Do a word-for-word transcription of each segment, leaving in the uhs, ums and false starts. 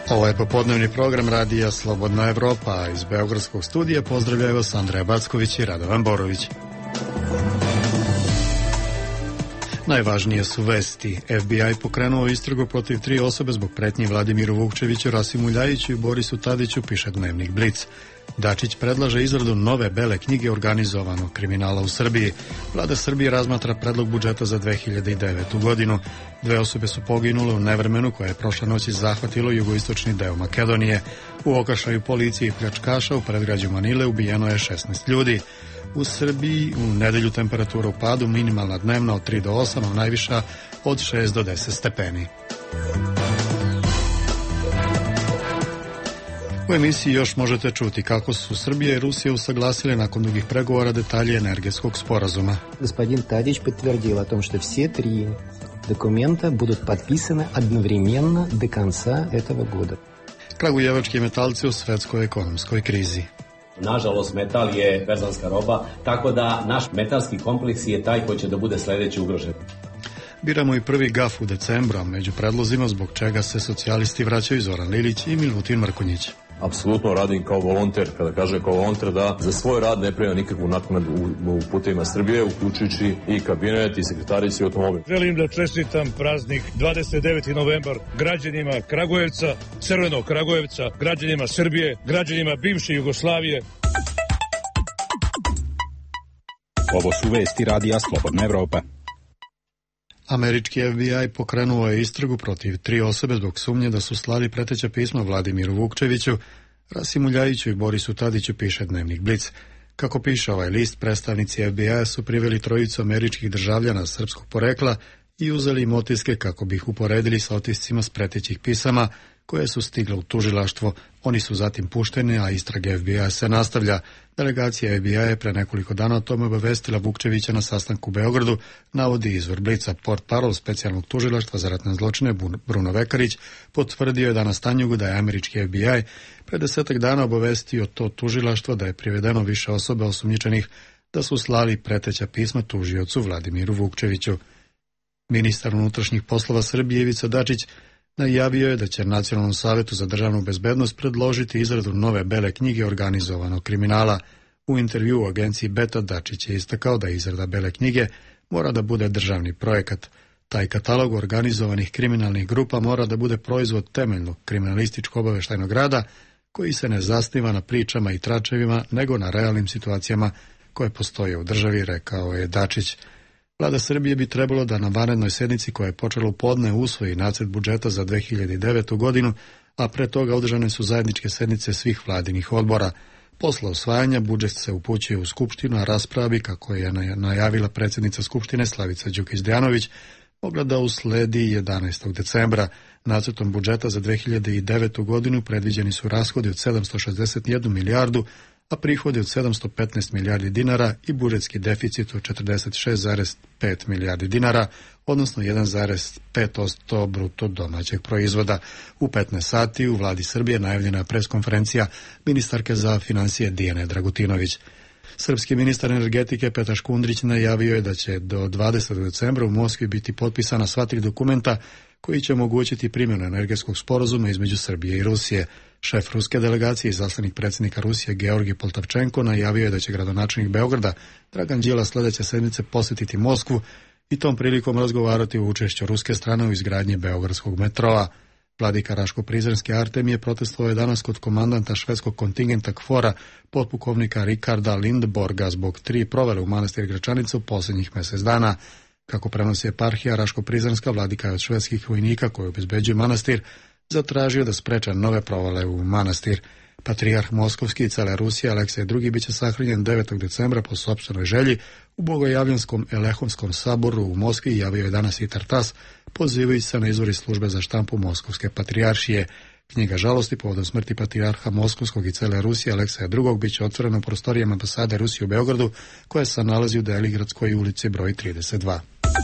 Ovo je popodnevni program radija Slobodna Evropa, a iz Beogradskog studija pozdravljaju vas Andreja Backović i Radovan Borović. Najvažnije su vesti. F B I pokrenuo istragu protiv tri osobe zbog pretnji Vladimiru Vukčeviću, Rasimu Ljajiću i Borisu Tadiću, piše dnevnik Blic. Dačić predlaže izradu nove bele knjige organizovanog kriminala u Srbiji. Vlada Srbije razmatra predlog budžeta za dve hiljade devetu godinu. Dve osobe su poginule u nevremenu koje je prošle noći zahvatilo jugoistočni deo Makedonije. U okršaju policije i pljačkaša u predgrađu Manile ubijeno je šesnaest ljudi. U Srbiji u nedelju temperatura u padu, minimalna dnevna od tri do osam, a najviša od šest do deset stepeni. U emisiji još možete čuti kako su Srbija i Rusija usaglasili nakon dugih pregovora detalje energetskog sporazuma. Господин Tadić подтвердил о том, что все три документа будут подписаны одновременно до конца этого года. Kragujevački metalci u svetskoj ekonomskoj krizi. Nažalost, metal je berzanska roba, tako da naš metalski kompleks je taj koji će da bude sledeći ugrožen. Biramo i prvi gaf u decembru, među predlozima zbog čega se socijalisti vraćaju Zoran Lilić i Milutin Mrkonjić. Apsolutno radim kao volonter, kada kaže kao volonter da za svoj rad ne prima nikakvu naknadu u, u putevima Srbije, uključujući i kabinet i sekretarici i automobil. Želim da čestitam praznik dvadeset deveti novembar građanima Kragujevca, Crvenog Kragujevca, građanima Srbije, građanima bivše Jugoslavije. Ovo su vesti radija Slobodna Evropa. Američki F B I pokrenuo je istragu protiv tri osobe zbog sumnje da su slali preteća pisma Vladimiru Vukčeviću, Rasimu Ljajiću i Borisu Tadiću, piše dnevnik Blic. Kako piše ovaj list, predstavnici F B I-a su priveli trojicu američkih državljana srpskog porekla i uzeli im otiske kako bi ih uporedili sa otiscima s pretećih pisama koje su stigle u tužilaštvo. Oni su zatim pušteni, a istraga F B I-a se nastavlja. Delegacija F B I-a je pre nekoliko dana o tome obavestila Vukčevića na sastanku u Beogradu, navodi izvor Blica. Portparol specijalnog tužilaštva za ratne zločine Bruno Vekarić potvrdio je danas Tanjugu da je američki F B I pre desetak dana obavestio to tužilaštvo da je privedeno više osoba osumnjičenih da su slali preteća pisma tužiocu Vladimiru Vukčeviću. Ministar unutrašnjih poslova Srbije Ivica Dačić najavio je da će Nacionalnom savetu za državnu bezbednost predložiti izradu nove bele knjige organizovanog kriminala. U intervjuu u agenciji Beta Dačić je istakao da izrada bele knjige mora da bude državni projekat. Taj katalog organizovanih kriminalnih grupa mora da bude proizvod temeljnog kriminalističko-obaveštajnog rada koji se ne zasniva na pričama i tračevima, nego na realnim situacijama koje postoje u državi, rekao je Dačić. Vlada Srbije bi trebalo da na vanrednoj sednici koja je počela u podne usvoji nacrt budžeta za dve hiljade devetu godinu, a pre toga održane su zajedničke sednice svih vladinih odbora. Posle usvajanja budžet se upućuje u Skupštinu, a raspravi, kako je najavila predsjednica Skupštine Slavica Đukić Dejanović, mogla da usledi jedanaestog decembra. Nacrtom budžeta za dve hiljade devetu godinu predviđeni su rashodi od sedamsto šezdeset jednu milijardu, a prihodi od sedamsto petnaest milijardi dinara i budžetski deficit od četrdeset šest zarez pet milijardi dinara, odnosno jedan zarez pet posto bruto domaćeg proizvoda. U petnaest sati u vladi Srbije najavljena je preskonferencija ministarke za finansije Dijane Dragutinović. Srpski ministar energetike Petar Škundrić najavio je da će do dvadesetog decembra u Moskvi biti potpisana sva tri dokumenta koji će omogućiti primjenu energetskog sporazuma između Srbije i Rusije. Šef ruske delegacije i izaslanik predsjednika Rusije Georgij Poltavčenko najavio je da će gradonačelnik Beograda Dragan Đilas sledeće sedmice posjetiti Moskvu i tom prilikom razgovarati o učešću ruske strane u izgradnji beogradskog metroa. Vladika Raško-Prizrenski Artem je protestovao danas kod komandanta švedskog kontingenta KFOR-a, potpukovnika Rikarda Lindborga, zbog tri provale u manastir Gračanica u posljednjih mjesec dana. Kako prenosi eparhija Raško-Prizrenska, vladika je od švedskih vojnika koji obezbeđuju manastir zatražio da spreče nove provale u manastir. Patrijarh Moskovski i cele Rusije Aleksej drugi biće sahranjen devetog decembra po sopstvenoj želji u Bogojavljanskom Elehonskom saboru u Moskvi, javio je danas i Tartas, pozivajući se na izvori službe za štampu Moskovske patrijaršije. Knjiga žalosti povodom smrti patrijarha Moskovskog i cele Rusije Alekseja drugog biće otvorena u prostorijama ambasade Rusije u Beogradu, koja se nalazi u Deligradskoj ulici broj trideset dva.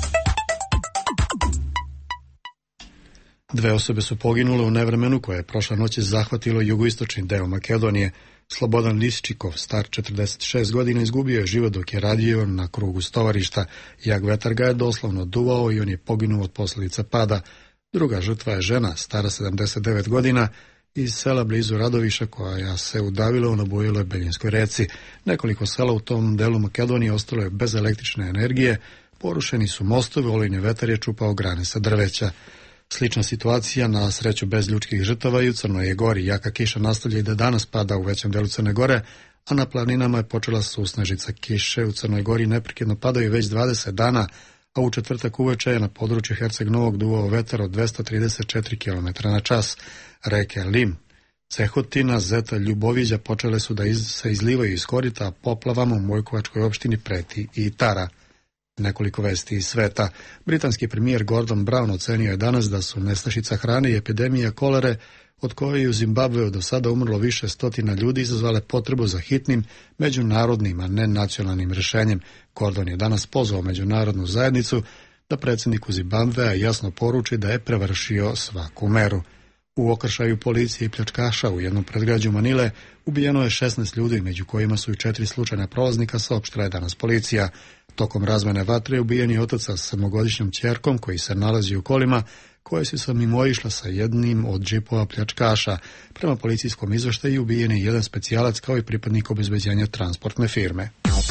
Dve osobe su poginule u nevremenu koje je prošla noć zahvatilo jugoistočni deo Makedonije. Slobodan Lisčikov, star četrdeset šest godina, izgubio je život dok je radio na krugu stovarišta. Jak vetar ga je doslovno duvao i on je poginuo od posljedica pada. Druga žrtva je žena, stara sedamdeset devet godina, iz sela blizu Radoviša koja se udavila u nabujiloj Beljinskoj reci. Nekoliko sela u tom delu Makedonije ostalo je bez električne energije, porušeni su mostovi, olujni vetar je čupao grane sa drveća. Slična situacija, na sreću bez ljudskih žrtava, i u Crnoj Gori. Jaka kiša nastavlja i da danas pada u većem delu Crne Gore, a na planinama je počela susnežica. Kiše u Crnoj Gori neprekidno padaju već dvadeset dana, a u četvrtak uveče je na području Herceg Novog duvao vetar od dvesta trideset četiri kilometra na čas. Reke Lim, Cehotina, Zeta, Ljuboviđa počele su da iz, se izlivaju iz korita, a poplavama u Mojkovačkoj opštini preti i Tara. Nekoliko vesti iz sveta. Britanski premijer Gordon Brown ocenio je danas da su nestašica hrane i epidemija kolere, od koje je u Zimbabveu do sada umrlo više stotina ljudi, izazvale potrebu za hitnim međunarodnim, a ne nacionalnim rješenjem. Gordon je danas pozvao međunarodnu zajednicu da predsjedniku Zimbabvea jasno poruči da je prevršio svaku meru. U okršaju policije i pljačkaša u jednom predgrađu Manile ubijeno je šesnaest ljudi, među kojima su i četiri slučajna prolaznika, saopštila je danas policija. Tokom razmene vatre ubijen je otac sa sedmogodišnjom ćerkom koji se nalazi u kolima koje su se mimoišla sa jednim od džipova pljačkaša. Prema policijskom izveštaju ubijen je jedan specijalac kao i pripadnik obezbeđenja transportne firme.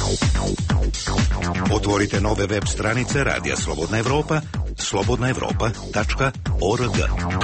Otvorite nove web stranice Radija Slobodna Evropa, slobodna evropa tačka org.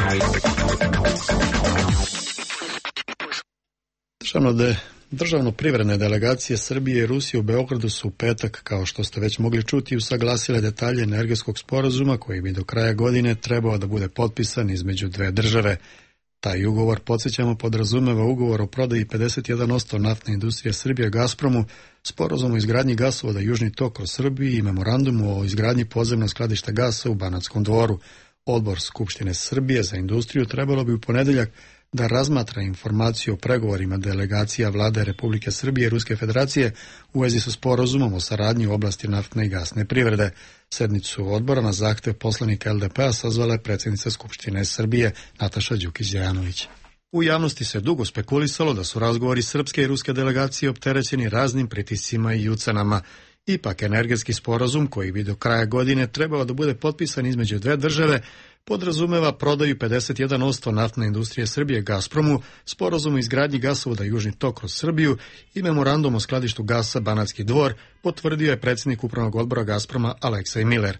Državno de Državno-privredne delegacije Srbije i Rusije u Beogradu su u petak, kao što ste već mogli čuti, usaglasile detalje energetskog sporazuma koji bi do kraja godine trebao da bude potpisan između dve države. Taj ugovor, podsjećamo, podrazumeva ugovor o prodaji pedeset jedan posto naftne industrije Srbije Gazpromu, sporazum o izgradnji gasovoda Južni tok kroz Srbiju i memorandumu o izgradnji podzemnog skladišta gasa u Banatskom Dvoru. Odbor Skupštine Srbije za industriju trebalo bi u ponedeljak da razmatra informaciju o pregovorima delegacija vlade Republike Srbije i Ruske federacije u vezi sa sporazumom o saradnji u oblasti naftne i gasne privrede. Sednicu odbora na zahtev poslanika L D P-a sazvala je predsjednica Skupštine Srbije Nataša Đukić-Dejanović. U javnosti se dugo spekulisalo da su razgovori srpske i ruske delegacije opterećeni raznim pritiscima i ucenama. Ipak, energetski sporazum koji bi do kraja godine trebao da bude potpisan između dve države podrazumeva prodaju pedeset jedan posto naftne industrije Srbije Gazpromu, sporazum o izgradnji gasovoda Južni tok kroz Srbiju i memorandum o skladištu gasa Banatski Dvor, potvrdio je predsjednik upravnog odbora Gazproma Aleksej Miller.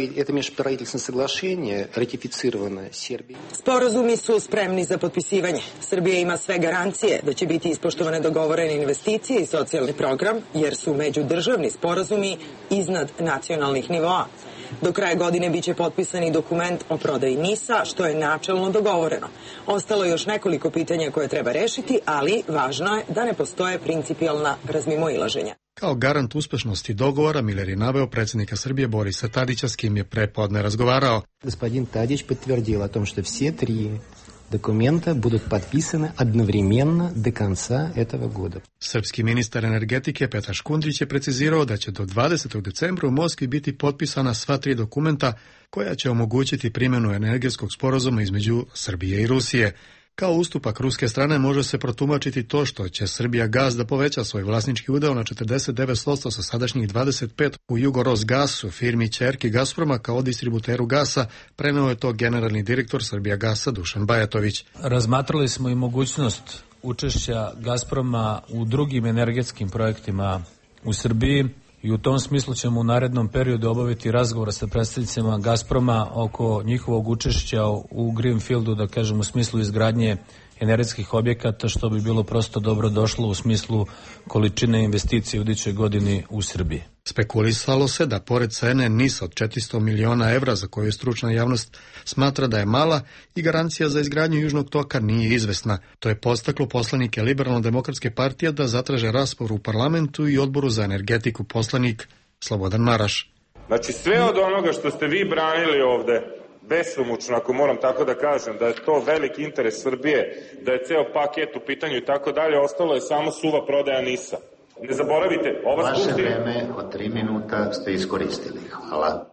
Sporazumi su spremni za potpisivanje. Srbija ima sve garancije da će biti ispoštovane dogovorene investicije i socijalni program, jer su međudržavni sporazumi iznad nacionalnih nivoa. Do kraja godine biće potpisani dokument o prodaji NIS-a, što je načelno dogovoreno. Ostalo je još nekoliko pitanja koje treba rešiti, ali važno je da ne postoje principijalna razmimoilaženja. Kao garant uspešnosti dogovora, Miller je naveo predsjednika Srbije Borisa Tadića, s kim je prepodne razgovarao. Gospodin Tadić potvrdio o tom što все tri dokumenta budu potpisane одновременно do konca этого года. Srpski ministar energetike Petar Škundrić je precizirao da će do dvadesetog decembra u Moskvi biti potpisana sva tri dokumenta koja će omogućiti primjenu energetskog sporazuma između Srbije i Rusije. Kao ustupak ruske strane može se protumačiti to što će Srbija Gaz da poveća svoj vlasnički udeo na četrdeset devet posto sa sadašnjih dvadeset pet u Jugorosgasu, firmi ćerki Gazproma kao distributeru gasa, preneo je to generalni direktor Srbija Gasa Dušan Bajatović. Razmatrali smo i mogućnost učešća Gazproma u drugim energetskim projektima u Srbiji i u tom smislu ćemo u narednom periodu obaviti razgovor sa predstavnicima Gazproma oko njihovog učešća u Greenfieldu, da kažem u smislu izgradnje energetskih objekata, što bi bilo prosto dobro došlo u smislu količine investicije u idućoj godini u Srbiji. Spekulisalo se da pored cene NIS od četiristo miliona evra, za koju stručna javnost smatra da je mala, i garancija za izgradnju Južnog toka nije izvesna. To je podstaklo poslanike Liberalno-demokratske partije da zatraže raspravu u parlamentu i odboru za energetiku, poslanik Slobodan Maraš. Znači sve od onoga što ste vi branili ovde, besomučno, ako moram tako da kažem, da je to veliki interes Srbije, da je ceo paket u pitanju i tako dalje, ostalo je samo suva prodaja NIS-a. Ne zaboravite, ova skupština... Vaše vreme od tri minuta ste iskoristili. Hvala.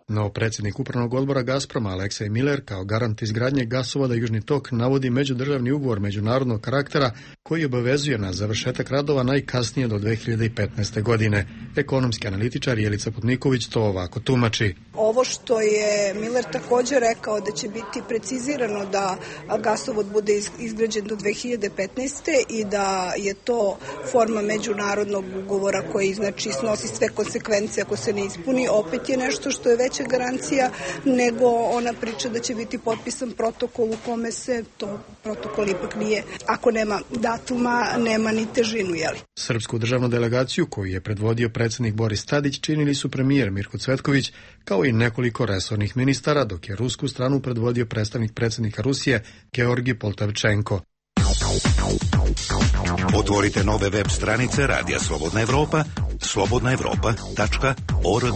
No predsjednik upravnog odbora Gazproma Aleksej Miller kao garant izgradnje gasovoda Južni tok navodi međudržavni ugovor međunarodnog karaktera koji obavezuje na završetak radova najkasnije do dve hiljade petnaeste. godine. Ekonomski analitičar Jelica Putniković to ovako tumači. Ovo što je Miller također rekao da će biti precizirano da gasovod bude izgrađen do dve hiljade petnaeste. i da je to forma međunarodnog ugovora koji znači snosi sve konsekvence ako se ne ispuni, opet je nešto što je veća garancija nego ona priča da će biti potpisan protokol u kome se to protokol ipak nije. Ako nema datuma, nema ni težinu, jeli? Srpsku državnu delegaciju koju je predvodio predsjednik Boris Tadić činili su premijer Mirko Cvetković kao i nekoliko resornih ministara, dok je rusku stranu predvodio predstavnik predsjednika Rusije Georgi Poltavčenko. Otvorite nove web stranice Radija Slobodna Evropa, slobodna evropa tačka org.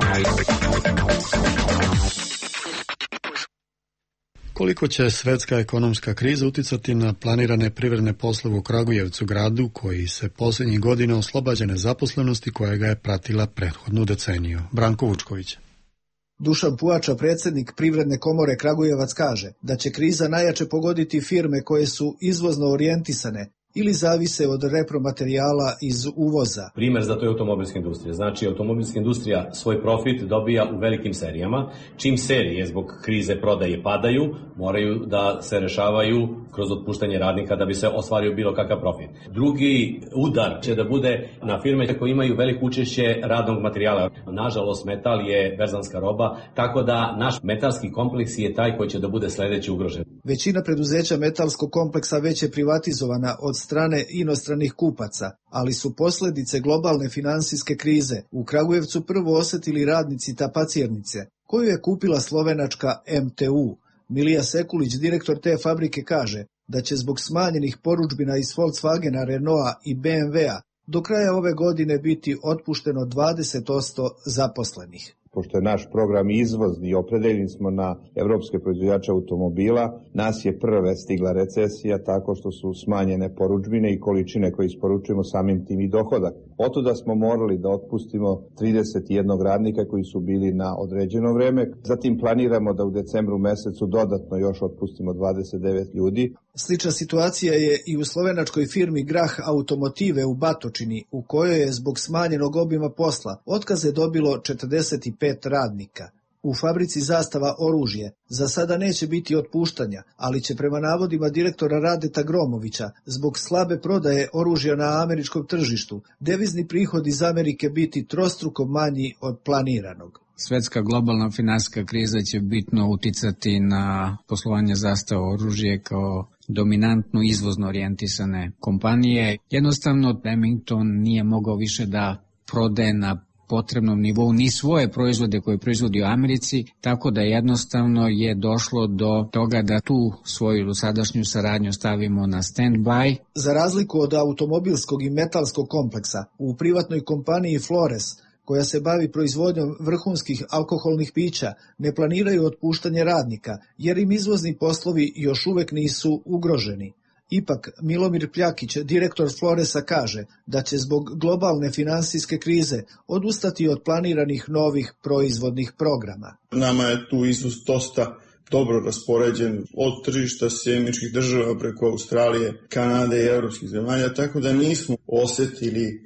Koliko će svetska ekonomska kriza uticati na planirane privredne poslove u Kragujevcu, gradu koji se posljednjih godina oslobađa nezaposlenosti koja ga je pratila prethodnu deceniju? Branko Vučković. Dušan Puača, predsjednik Privredne komore Kragujevac, kaže da će kriza najjače pogoditi firme koje su izvozno orijentisane ili zavise od repromaterijala iz uvoza. Primer za to je automobilska industrija. Znači, automobilska industrija svoj profit dobija u velikim serijama. Čim serije zbog krize prodaje padaju, moraju da se rešavaju kroz otpuštanje radnika da bi se ostvario bilo kakav profit. Drugi udar će da bude na firme koje imaju veliko učešće radnog materijala. Nažalost, metal je berzanska roba, tako da naš metalski kompleks je taj koji će da bude sledeći ugrožen. Većina preduzeća metalskog kompleksa već je privatizovana od strane inostranih kupaca, ali su posljedice globalne finansijske krize u Kragujevcu prvo osjetili radnici Tapacirnice, koju je kupila slovenačka M T U. Milija Sekulić, direktor te fabrike, kaže da će zbog smanjenih porudžbina iz Volkswagena, Renaulta i B M W-a do kraja ove godine biti otpušteno dvadeset posto zaposlenih. Pošto je naš program izvozni i opredeljeni smo na evropske proizvođače automobila, nas je prve stigla recesija tako što su smanjene porudžbine i količine koje isporučujemo, samim tim i dohodak. Otuda smo morali da otpustimo trideset jedan radnika koji su bili na određeno vreme. Zatim planiramo da u decembru mesecu dodatno još otpustimo dvadeset devet ljudi. Slična situacija je i u slovenačkoj firmi Grah Automotive u Batočini, u kojoj je zbog smanjenog obima posla otkaze dobilo četrdeset pet radnika. U fabrici Zastava oružje za sada neće biti otpuštanja, ali će prema navodima direktora Radeta Gromovića zbog slabe prodaje oružja na američkom tržištu devizni prihod iz Amerike biti trostruko manji od planiranog. Svetska globalna finansijska kriza će bitno uticati na poslovanje Zastava oružje kao dominantno izvozno orijentisane kompanije. Jednostavno Remington nije mogao više da prodaje na potrebnom nivou ni svoje proizvode koje proizvodi u Americi, tako da jednostavno je došlo do toga da tu svoju sadašnju saradnju stavimo na stand-by. Za razliku od automobilskog i metalskog kompleksa, u privatnoj kompaniji Flores, koja se bavi proizvodnjom vrhunskih alkoholnih pića, ne planiraju otpuštanje radnika, jer im izvozni poslovi još uvek nisu ugroženi. Ipak, Milomir Pljakić, direktor Floresa, kaže da će zbog globalne finansijske krize odustati od planiranih novih proizvodnih programa. Nama je tu izvoz dosta dobro raspoređen od tržišta Sjedinjenih Američkih Država preko Australije, Kanade i evropskih zemalja, tako da nismo osetili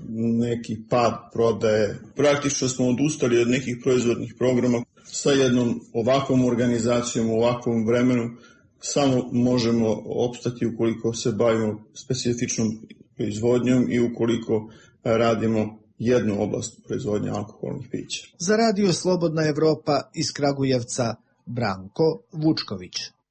neki pad prodaje. Praktično smo odustali od nekih proizvodnih programa. Sa jednom ovakvom organizacijom, u ovakvom vremenu, samo možemo opstati ukoliko se bavimo specifičnom proizvodnjom i ukoliko radimo jednu oblast proizvodnje alkoholnih pića. Za Radio Slobodna Evropa iz Kragujevca, Branko Vučković.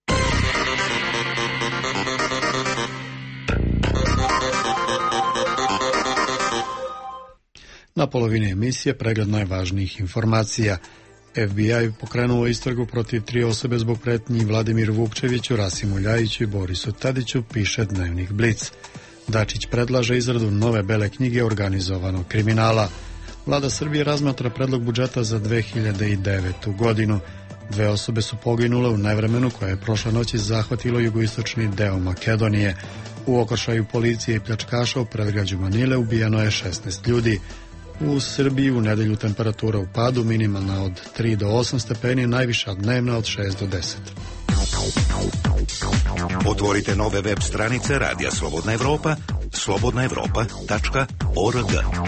Na polovini emisije pregled najvažnijih informacija. F B I pokrenuo istragu protiv tri osobe zbog pretnji Vladimiru Vukčeviću, Rasimu Ljajiću i Borisu Tadiću, piše Dnevnik Blic. Dačić predlaže izradu nove bele knjige organizovanog kriminala. Vlada Srbije razmatra predlog budžeta za dve hiljade devetu. godinu. Dve osobe su poginule u nevremenu koje je prošle noći zahvatilo jugoistočni deo Makedonije. U okršaju policije i pljačkaša u predgrađu Manile ubijeno je šesnaest ljudi. U Srbiji u nedelju temperatura u padu, minimalna od tri do osam stepeni, najviša dnevna od šest do deset. Otvorite nove web stranice Radija Slobodna Evropa, slobodna evropa tačka org.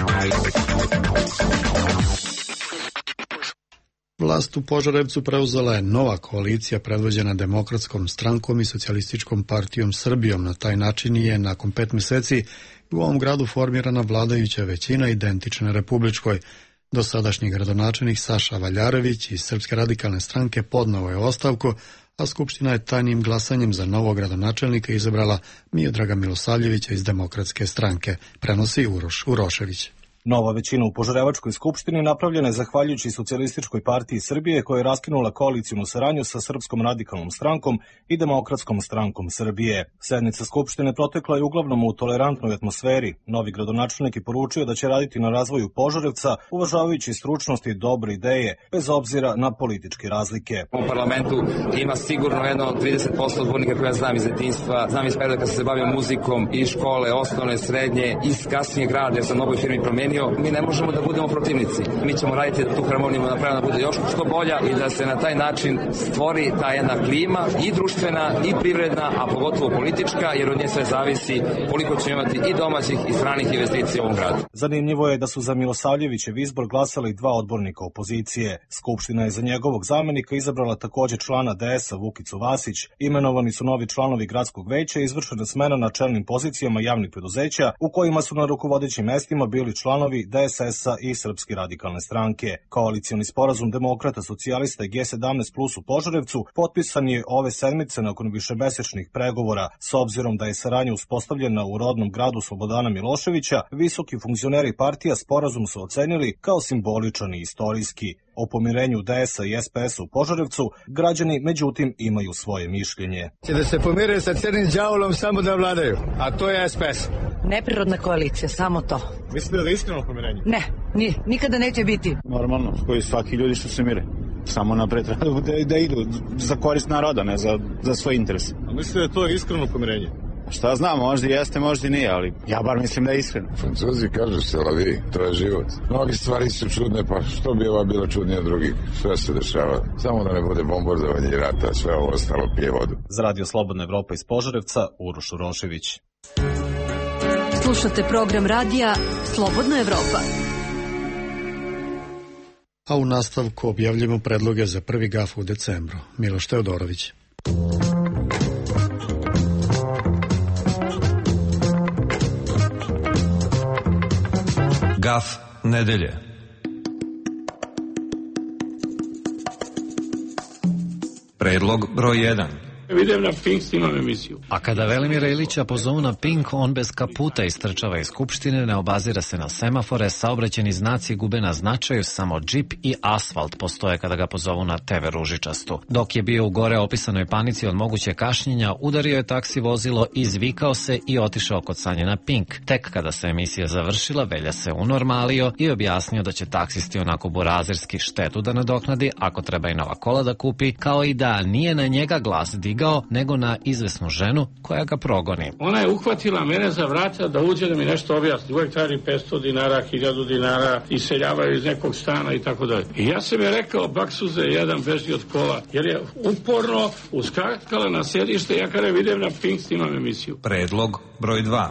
Vlast u Požarevcu preuzela je nova koalicija predvođena Demokratskom strankom i Socijalističkom partijom Srbijom. Na taj način je nakon pet meseci u ovom gradu formirana vladajuća većina identična republičkoj. Dosadašnji gradonačelnik Saša Valjarević iz Srpske radikalne stranke podneo je ostavku, a Skupština je tajnim glasanjem za novog gradonačelnika izabrala Miodraga Milosavljevića iz Demokratske stranke, prenosi Uroš Urošević. Nova većina u Požarevačkoj skupštini napravljena je zahvaljujući Socijalističkoj partiji Srbije koja je raskinula koalicijnu saradnju sa Srpskom radikalnom strankom i Demokratskom strankom Srbije. Sednica skupštine protekla je uglavnom u tolerantnoj atmosferi. Novi gradonačelnik je poručio da će raditi na razvoju Požarevca, uvažavajući stručnost i dobre ideje, bez obzira na političke razlike. U parlamentu ima sigurno jedno trideset posto odbornika koje ja znam iz detinjstva, znam iz perioda kad sam se bavio muzikom i škole, osnovne, srednje, iz kasnijeg rada, jer sam mnogoj firmi promenio. Mi ne možemo da budemo protivnici. Mi ćemo raditi da tu harmoniju napravimo da bude još što bolja i da se na taj način stvori ta jedna klima i društvena i privredna, a pogotovo politička, jer od nje sve zavisi koliko će imati i domaćih i stranih investicija u ovom gradu. Zanimljivo je da su za Milosavljevićev izbor glasali dva odbornika opozicije. Skupština je za njegovog zamenika izabrala takođe člana D S-a Vukicu Vasić. Imenovani su novi članovi gradskog veća i izvršena smena na čelnim pozicijama javnih preduzeća u kojima su na rukovodećim mestima bili članovi D S S-a i Srpske radikalne stranke. Koalicioni sporazum Demokrata, Socijalista i G sedamnaest plus u Požarevcu potpisan je ove sedmice nakon višemesečnih pregovora. S obzirom da je saradnja uspostavljena u rodnom gradu Slobodana Miloševića, visoki funkcioneri partija sporazum su ocenili kao simboličan i istorijski. O pomirenju D S-a i S P S-a u Požarevcu građani međutim imaju svoje mišljenje. Da se pomire sa crnim đavolom samo da vladaju, a to je S P S. Neprirodna koalicija, samo to. Mislite da je iskreno pomirenje? Ne, nije, nikada neće biti. Normalno, koji svaki ljudi što se mire. Samo napred da, da idu za korist naroda, ne za, za svoj interes. A mislite da je to iskreno pomirenje? Šta znam, možda jeste, možda nije, ali ja bar mislim da je iskreno. Francuzi kažu se lavi, to je život. Mnogi stvari su čudne, pa što bi ova bila čudnija od drugih? Sve se dešava. Samo da ne bude bombardovanje i rata, sve ovo ostalo pije vodu. Za Radio Slobodna Evropa iz Požarevca, Uroš Urošević. Slušate program radija Slobodna Evropa. A u nastavku objavljamo predloge za prvi gaf u decembru. Miloš Teodorović. Gaf nedelje. Predlog broj jedan. Vidim na Pink, snimam emisiju. A kada Velimira Ilića pozovu na Pink, on bez kaputa istrčava iz Skupštine, ne obazira se na semafore, saobraćeni znaci gube na značaju, samo džip i asfalt postoje kada ga pozovu na te ve ružičastu. Dok je bio u gore opisanoj panici od moguće kašnjenja, udario je taksi vozilo, izvikao se i otišao kod sanje na Pink. Tek kada se emisija završila, Velja se unormalio i objasnio da će taksisti onako burazirski štetu da nadoknadi, ako treba i nova kola da kupi, kao i da nije na njega glas digao, nego na izvesnu ženu koja ga progoni. Ona je uhvatila mene za vrata da uđe da mi nešto objasni. Uvijek traži petsto dinara, hiljadu dinara, iseljavaju iz nekog stana i tako dalje. I ja sam je rekao, baksuze, jedan beži od kola, jer je uporno uskakala na sedište, ja kada vidim na Pink, snimam emisiju. Predlog broj dva.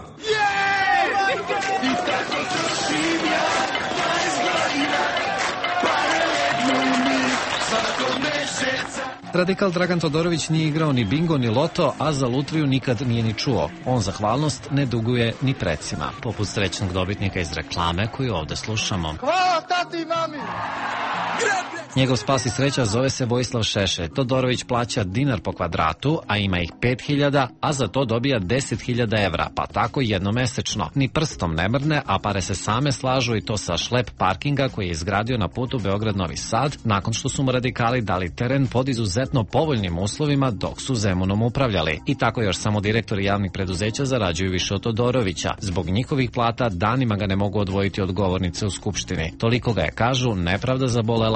Radikal Dragan Todorović nije igrao ni bingo ni loto, a za lutriju nikad nije ni čuo. On zahvalnost ne duguje ni precima, poput srećnog dobitnika iz reklame koju ovde slušamo. Hvala tati i mami! Njegov spas i sreća zove se Vojislav Šešelj. Todorović plaća dinar po kvadratu, a ima ih pet hiljada, a za to dobija deset hiljada evra, pa tako jednomesečno. Ni prstom ne mrne, a pare se same slažu i to sa šlep parkinga koji je izgradio na putu Beograd-Novi Sad, nakon što su mu radikali dali teren pod izuzetno povoljnim uslovima dok su Zemunom upravljali. I tako još samo direktori javnih preduzeća zarađuju više od Todorovića. Zbog njihovih plata danima ga ne mogu odvojiti od govornice u Skupštini. Toliko ga je, kažu, nepravda zabolela da je u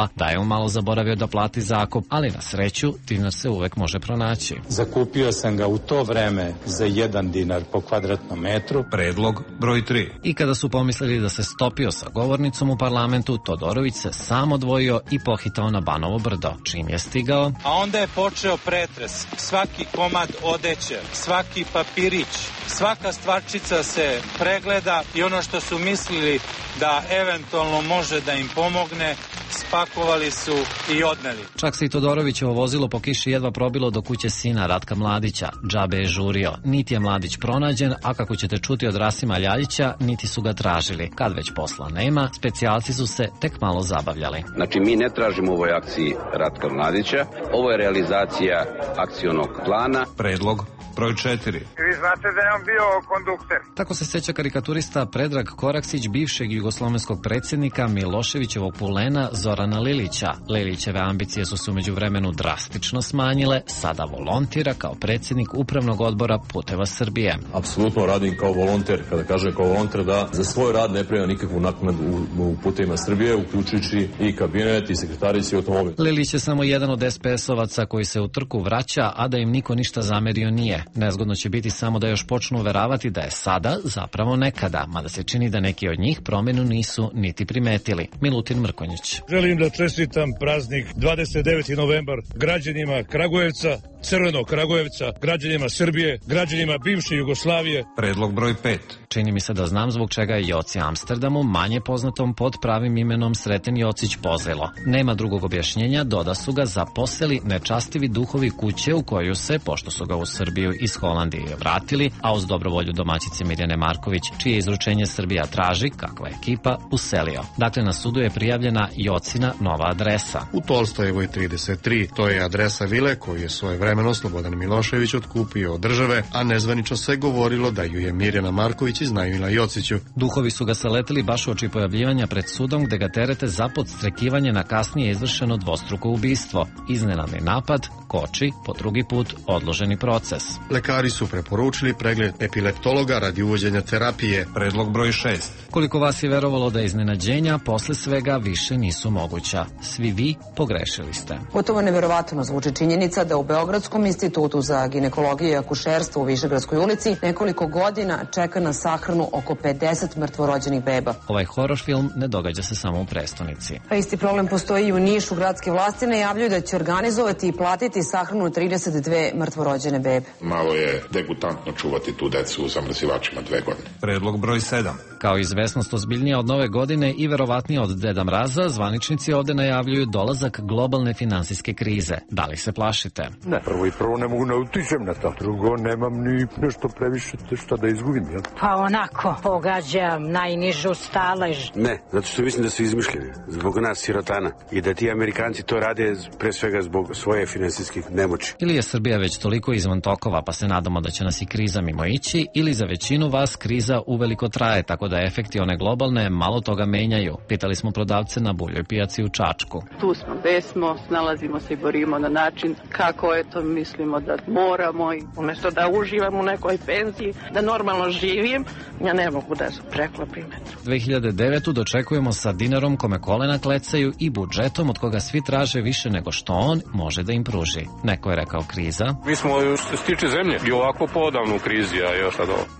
malo zaboravio da plati zakup, ali na sreću dinar se uvek može pronaći. Zakupio sam ga u to vreme za jedan dinar po kvadratnom metru. Predlog broj tri. I kada su pomislili da se stopio sa govornicom u parlamentu, Todorović se sam odvojio i pohitao na Banovo brdo. Čim je stigao... A onda je počeo pretres. Svaki komad odeće, svaki papirić, svaka stvarčica se pregleda i ono što su mislili da eventualno može da im pomogne, spakovali su i odneli. Čak se i Todorovićevo vozilo po kiši jedva probilo do kuće sina Ratka Mladića. Džabe je žurio. Niti je Mladić pronađen, a kako ćete čuti od Rasima Ljaljića, niti su ga tražili. Kad već posla nema, specijalci su se tek malo zabavljali. Znači, mi ne tražimo u ovoj akciji Ratka Mladića. Ovo je realizacija akcionog plana. Predlog broj četiri. Vi znate da je on bio kondukter. Tako se seća karikaturista Predrag Koraksić, bivšeg jugoslovenskog predsjednika Miloševićevog pulena Zorana Lilića. Lilićeve ambicije su se umeđu vremenu drastično smanjile, sada volontira kao predsjednik upravnog odbora Puteva Srbije. Apsolutno radim kao volonter, kada kažem kao volonter da za svoj rad ne prima nikakvu naknadu u, u Putevima Srbije, uključujući i kabinet i sekretarici i automobil. Lilić je samo jedan od es pe esovaca koji se u trku vraća, a da im niko ništa zamerio nije. Nezgodno će biti samo da još počnu uveravati da je sada zapravo nekada, mada se čini da neki od njih promjenu nisu niti primetili. Milutin Mrkonjić. Želim da čestitam praznik dvadeset deveti novembar građanima Kragujevca, Crvenog Kragujevca, građanima Srbije, građanima bivše Jugoslavije. Predlog broj pet. Čini mi se da znam zbog čega je Joci Amsterdamu, manje poznatom pod pravim imenom Sreten Jocić, pozelo. Nema drugog objašnjenja, doda su ga zaposeli nečastivi duhovi kuće u koju se, pošto su ga u Srbiju iz Holandije vratili, a uz dobrovolju domaćice Mirjane Marković, čije izručenje Srbija traži, kakva ekipa, uselio. Dakle, na sudu je prijavljena Jocina nova adresa. U Tolstojevoj trideset tri, to je adresa vile koju je svoje vremeno Slobodan Milošević otkupio od države, a nezvanično se govorilo da ju je Mirjana Marković iznajmila Jociću. Duhovi su ga saletili baš u oči pojavljivanja pred sudom, gde ga terete za podstrekivanje na kasnije izvršeno dvostruko ubistvo, iznenadni napad, koči, po drugi put odloženi proces. Lekari su preporučili pregled epileptologa radi uvođenja terapije. Predlog broj šest. Koliko vas je verovalo da iznenađenja posle svega više nisu moguća. Svi vi pogrešili ste. Gotovo neverovatno zvuči činjenica da u Beogradskom institutu za ginekologiju i akušerstvo u Višegradskoj ulici nekoliko godina čeka na sahranu oko pedeset mrtvorođenih beba. Ovaj horor film ne događa se samo u prestonici. A isti problem postoji i u Nišu. Gradske vlasti najavljuju da će organizovati i platiti sahranu trideset dve mrtvorođene bebe. Malo je degutantno čuvati tu decu u zamrzivačima dve godine. Predlog broj sedam. Kao izvesnost ozbiljnija od nove godine i verovatnije od Deda Mraza, zvaničnici ovde najavljuju dolazak globalne finansijske krize. Da li se plašite? Ne, prvo i prvo ne mogu da utičem na to. Drugo, nemam ni nešto previše šta da izgubim, jel? Pa onako, pogađam najnižu stalež. Ne, zato što mislim da su izmišljeni zbog nas sirotana i da ti Amerikanci to rade pre svega zbog svoje finansijskih nemoći. Ili je Srbija već toliko izvan tokova pa se nadamo da će nas i kriza mimo ići, ili za većinu vas kriza uveliko traje, tako da efekti one globalne malo toga menjaju. Pitali smo prodavce na buljoj pijaci u Čačku. Tu smo, gde smo, snalazimo se i borimo na način kako je to, mislimo da moramo i umjesto da uživam u nekoj penziji, da normalno živim, ja ne mogu da se preklopim. dve hiljade devetu dočekujemo sa dinarom kome kolena klecaju i budžetom od koga svi traže više nego što on može da im pruži. Neko je rekao kriza. Mi smo što se tiče zemlje i ovako podavno u krizi, a još sad ovo.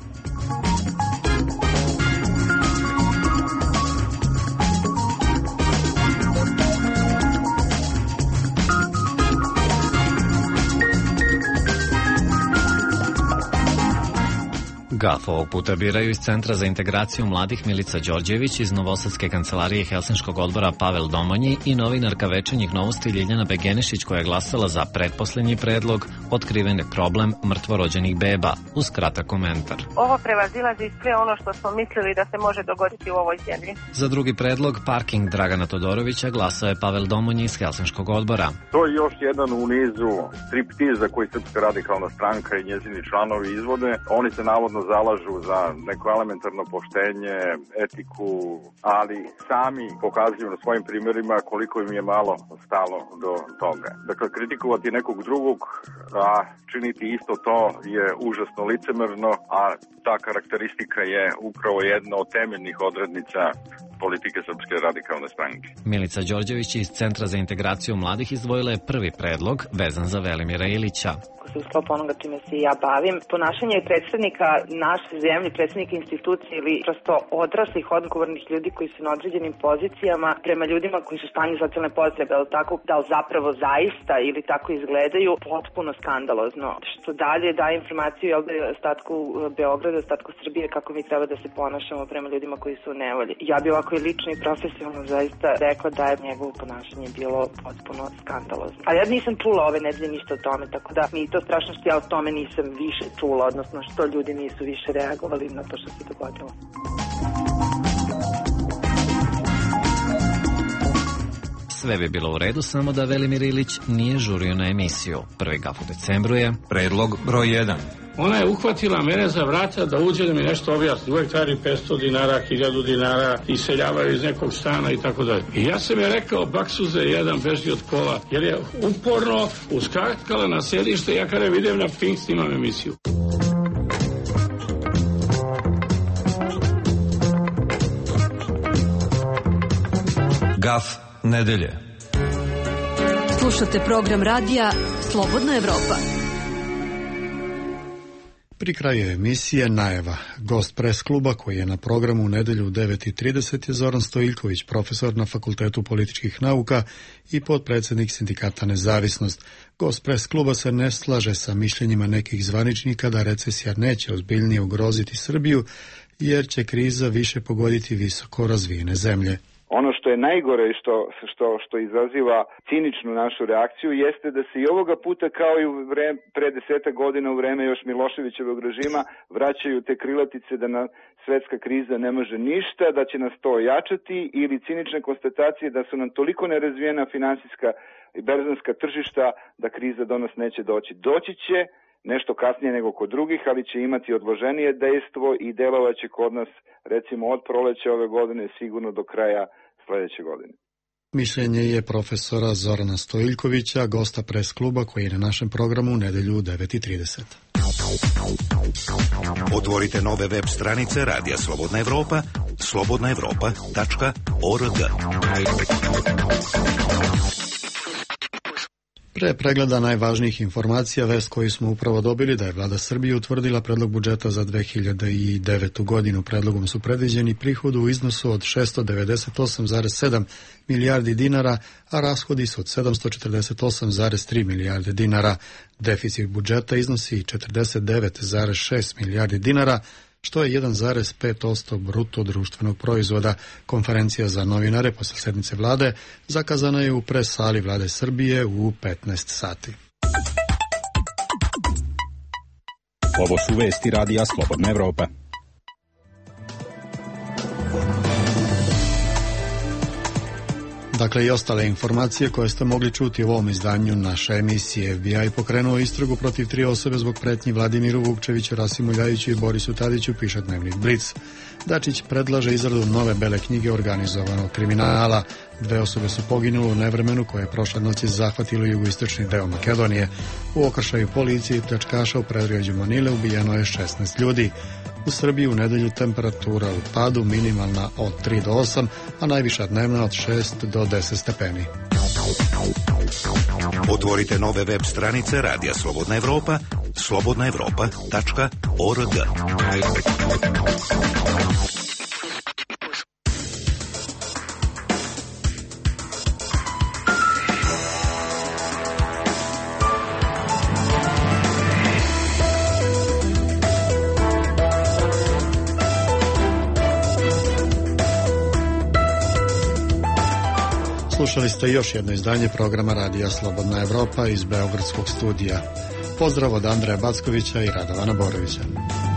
Gaf ovog puta biraju iz Centra za integraciju mladih Milica Đorđević, iz Novosadske kancelarije Helsinškog odbora Pavel Domonji i novinarka Večernjih novosti Ljiljana Begenišić, koja je glasala za pretposlednji predlog Otkriven je problem mrtvorođenih beba, uz kratak komentar. Ovo prevazilazi sve ono što smo mislili da se može dogoditi u ovoj zemlji. Za drugi predlog Parking Dragana Todorovića glasao je Pavel Domonji iz Helsinškog odbora. To je još jedan u nizu striptiza koji Srpska radikalna stranka i njezini članovi izvode. Oni se navodno zalažu za neko elementarno poštenje, etiku, ali sami pokazuju na svojim primjerima koliko im je malo stalo do toga. Dakle, kritikovati nekog drugog, a činiti isto to je užasno licemerno, a ta karakteristika je upravo jedna od temeljnih odrednica politike Srpske radikalne stranke. Milica Đorđević iz Centra za integraciju mladih izdvojila je prvi predlog vezan za Velimira Ilića. U sklopu onoga čime se ja bavim, ponašanje predsednika naše zemlje, predsednika institucije ili prosto odraslih, odgovornih ljudi koji su na određenim pozicijama prema ljudima koji su u stanju socijalne potrebe, ali tako da li zapravo zaista ili tako izgledaju, potpuno skandalozno. Što dalje daje informaciju jel da je ostatku Beograda, ostatku Srbije kako mi treba da se ponašamo prema ljudima koji su u nevolji. Ja bi ovako i lično i profesionalno zaista rekla da je njegovo ponašanje bilo potpuno skandalozno. Ali ja nisam čula ove nedelje ništa o tome, tako da mi to strašno što ja o tome nisam više čula, odnosno što ljudi nisu više reagovali na to što se dogodilo. Sve bi bilo u redu, samo da Velimir Ilić nije žurio na emisiju. Prvi gaf u decembru je predlog broj jedan. Ona je uhvatila mene za vrata da uđe da mi nešto objasni. Uvek traži petsto dinara, hiljadu dinara, iseljavaju iz nekog stana i tako dalje. I ja sam je rekao, baksuze jedan beži od kola, jer je uporno uskakala na sedište. Ja kada vidim na Pink snimam emisiju. Gaf nedelje. Slušate program radija Slobodna Evropa. Pri kraju emisije najava. Gost pres kluba koji je na programu u nedelju u devet i trideset je Zoran Stojiljković, profesor na Fakultetu političkih nauka i potpredsjednik sindikata Nezavisnost. Gost pres kluba se ne slaže sa mišljenjima nekih zvaničnika da recesija neće ozbiljnije ugroziti Srbiju, jer će kriza više pogoditi visoko razvijene zemlje. Ono što je najgore i što, što, što izaziva ciničnu našu reakciju jeste da se i ovoga puta kao i u vreme, pre deseta godina u vreme još Miloševićevog režima vraćaju te krilatice da na svetska kriza ne može ništa, da će nas to ojačati ili cinične konstatacije da su nam toliko nerazvijena finansijska i berzanska tržišta da kriza do nas neće doći. Doći će nešto kasnije nego kod drugih, ali će imati odloženije dejstvo i delovaće kod nas recimo od proleća ove godine sigurno do kraja sledeće godine. Mišljenje je profesora Zorana Stojiljkovića, gosta pres kluba koji je na našem programu u nedelju u devet i trideset. Otvorite nove web stranice Radija Slobodna Evropa, slobodna evropa tačka org. Pre pregleda najvažnijih informacija, vest koju smo upravo dobili da je vlada Srbije utvrdila predlog budžeta za dve hiljade devetu godinu. Predlogom su predviđeni prihodi u iznosu od šesto devedeset osam zarez sedam milijardi dinara, a rashodi su od sedamsto četrdeset osam zarez tri milijarde dinara. Deficit budžeta iznosi četrdeset devet zarez šest milijardi dinara, što je jedan zarez pet posto bruto društvenog proizvoda. Konferencija za novinare posle sednice vlade zakazana je u pres sali vlade Srbije u petnaest sati. Ovo su vesti Radija Slobodna Evropa. Dakle, i ostale informacije koje ste mogli čuti u ovom izdanju naše emisije. F B I pokrenuo istragu protiv tri osobe zbog pretnji Vladimiru Vukčeviću, Rasimu Ljajiću i Borisu Tadiću, piše dnevnik Blic. Dačić predlaže izradu nove bele knjige organizovanog kriminala. Dve osobe su poginule u nevremenu koje je prošle noći zahvatilo jugoistočni deo Makedonije. U okršaju policije i pljačkaša u predgrađu Manile ubijeno je šesnaest ljudi. U Srbiji u nedelju temperatura u padu, minimalna od tri do osam, a najviša dnevna od šest do deset stepeni. Otvorite nove web stranice Radija Slobodna Evropa, slobodna evropa tačka org. Slušali ste još jedno izdanje programa Radija Slobodna Evropa iz Beogradskog studija. Pozdrav od Andreja Backovića i Radovana Borovića.